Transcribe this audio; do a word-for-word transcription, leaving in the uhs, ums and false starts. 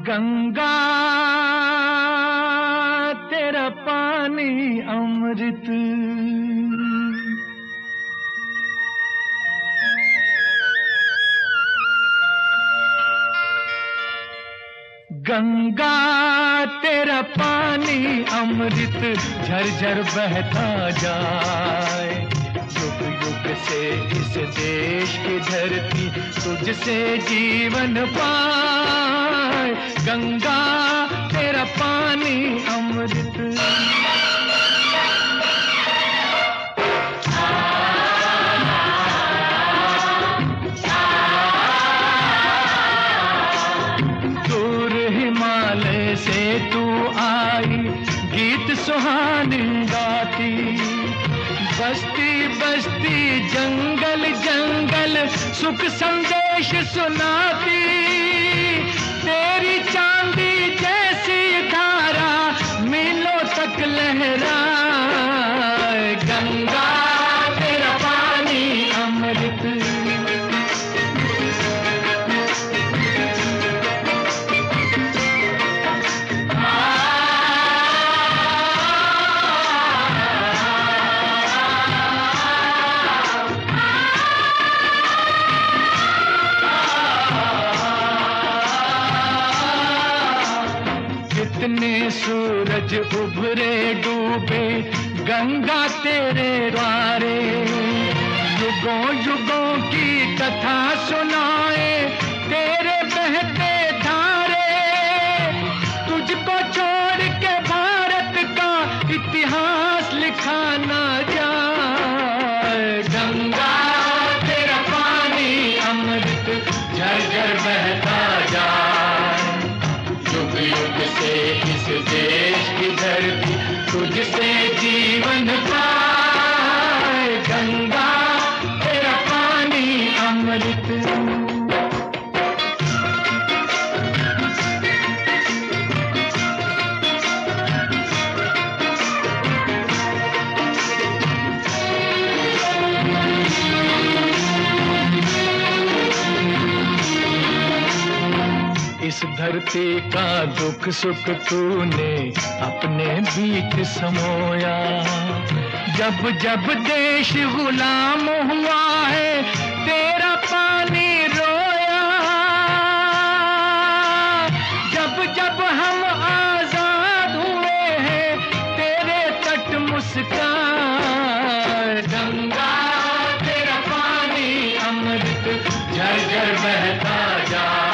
गंगा तेरा पानी अमृत, गंगा तेरा पानी अमृत झरझर बहता जाए। युग युग से इस देश की धरती तुझसे जीवन पाए। गंगा तेरा पानी अमृत। से तू आई गीत सुहानी गाती, बस्ती बस्ती जंगल जंगल सुख संदेश सुनाती। तेरी चांदी जैसी धारा मीलों तक लहराए। गंगा तेरा पानी अमृत। कितने सूरज उभरे डूबे गंगा तेरे द्वारे। युगों युगों की कथा सुनाए तेरे बहते धारे। तुझको छोड़ के भारत का इतिहास लिखा ना जाए। गंगा तेरा पानी अमृत झरझर बहता जाए। युग युग से इस देश की धरती तुझसे जीवन पाए। गंगा तेरा पानी अमृत। इस धरती का दुख सुख तूने अपने बीच समोया। जब जब देश गुलाम हुआ है तेरा पानी रोया। जब जब हम आजाद हुए हैं तेरे तट मुस्कान। गंगा तेरा पानी अमृत झरझर बहता जा।